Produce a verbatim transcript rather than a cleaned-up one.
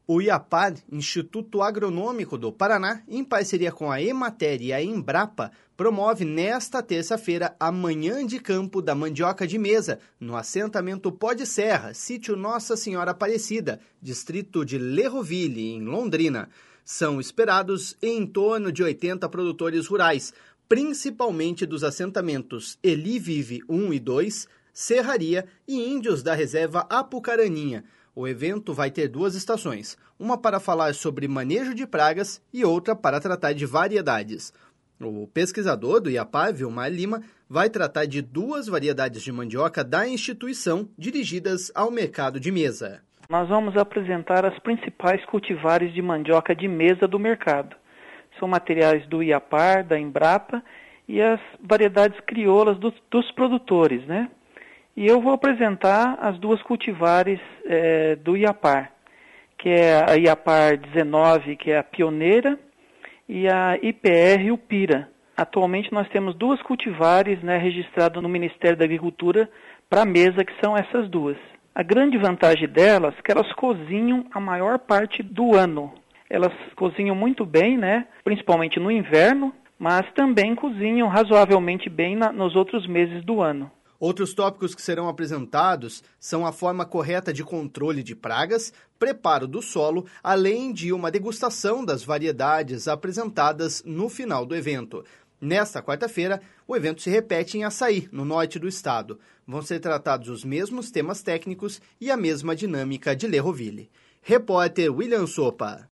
O IAPAR, Instituto Agronômico do Paraná, em parceria com a Emater e a Embrapa, promove nesta terça-feira a Manhã de Campo da Mandioca de Mesa, no assentamento Pó de Serra, sítio Nossa Senhora Aparecida, distrito de Lerroville, em Londrina. São esperados em torno de oitenta produtores rurais, principalmente dos assentamentos Eli Vive um e dois, Serraria e Índios da Reserva Apucaraninha. O evento vai ter duas estações, uma para falar sobre manejo de pragas e outra para tratar de variedades. O pesquisador do IAPAR, Vilmar Lima, vai tratar de duas variedades de mandioca da instituição dirigidas ao mercado de mesa. Nós vamos apresentar as principais cultivares de mandioca de mesa do mercado. São materiais do IAPAR, da Embrapa e as variedades crioulas dos, dos produtores, né? E eu vou apresentar as duas cultivares é, do IAPAR, que é a IAPAR dezenove, que é a pioneira, e a I P R Upira. Atualmente nós temos duas cultivares, né, registradas no Ministério da Agricultura para a mesa, que são essas duas. A grande vantagem delas é que elas cozinham a maior parte do ano. Elas cozinham muito bem, né, principalmente no inverno, mas também cozinham razoavelmente bem na, nos outros meses do ano. Outros tópicos que serão apresentados são a forma correta de controle de pragas, preparo do solo, além de uma degustação das variedades apresentadas no final do evento. Nesta quarta-feira, o evento se repete em Açaí, no norte do estado. Vão ser tratados os mesmos temas técnicos e a mesma dinâmica de Lerroville. Repórter William Sopa.